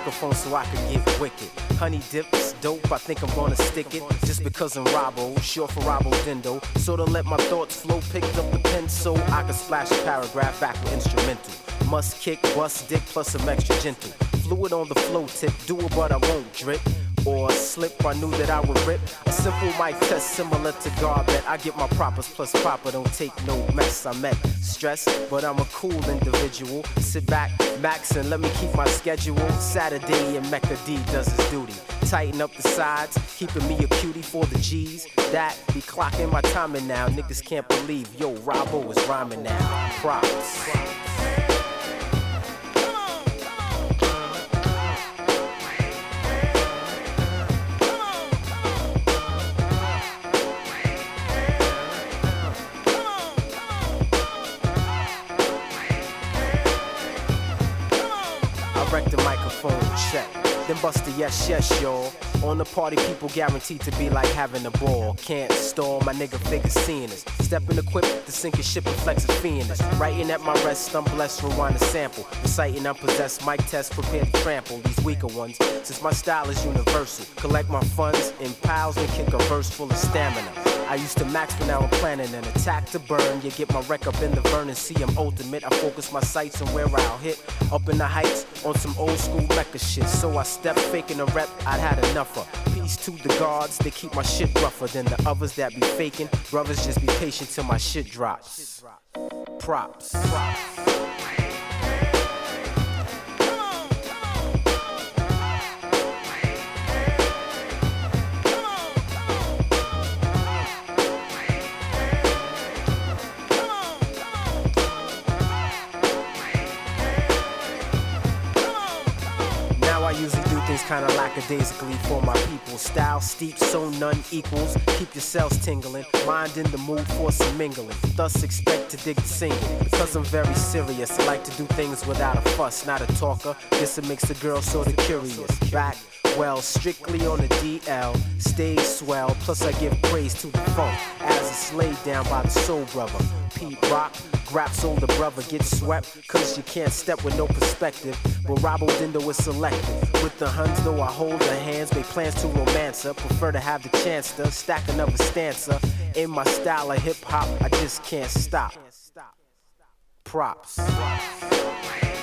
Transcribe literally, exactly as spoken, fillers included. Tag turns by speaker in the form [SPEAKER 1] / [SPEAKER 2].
[SPEAKER 1] microphone so I can get wicked. Honey dips, dope, I think I'm gonna stick it. Just because I'm Robbo, short for Robbo Dindo. So to let my thoughts flow, picked up the pen so I can splash a paragraph back with instrumental. Must kick, bust dick, plus some extra gentle. Fluid on the flow tip, do it but I won't drip. Or slip, I knew that I would rip. A simple mic test similar to Garbet. I get my propers plus proper, don't take no mess. I met stress, but I'm a cool individual. Sit back, max, and let me keep my schedule. Saturday and Mecca D does his duty. Tighten up the sides, keeping me a cutie for the G's. That be clocking my timing now. Niggas can't believe, yo, Robbo is rhyming now. Props. Wreck the microphone, check. Then bust the yes, yes, y'all. On the party, people guaranteed to be like having a ball. Can't stall, my nigga figure seeing us. Stepping equipped to sink a ship and flex a fiendness. Writing at my rest, I'm blessed, rewind a sample. Reciting unpossessed, mic test, prepare to trample these weaker ones. Since my style is universal, collect my funds in piles and kick a verse full of stamina. I used to max, but now I'm planning an attack to burn. You get my wreck up in the Vernon, see I'm ultimate. I focus my sights on where I'll hit. Up in the heights on some old school Mecca shit. So I step faking a rep, I'd had enough of. Peace to the guards, they keep my shit rougher than the others that be faking. Brothers, just be patient till my shit drops. Props. Props. I usually do things kinda lackadaisically for my people. Style steep so none equals. Keep yourselves tingling, mind in the mood for some mingling. Thus expect to dig the single. Because I'm very serious, I like to do things without a fuss. Not a talker, this it makes the girl sorta curious. Back, well, strictly on the D L. Stay swell, plus I give praise to the funk. As it's laid down by the soul brother. Pete Rock, Grap's older brother gets swept. Cause you can't step with no perspective. But Robbo Dindo is selective. With the Huns, though I hold their hands, make plans to romance her. Prefer to have the chance to stack another stanza. In my style of hip hop, I just can't stop. Props.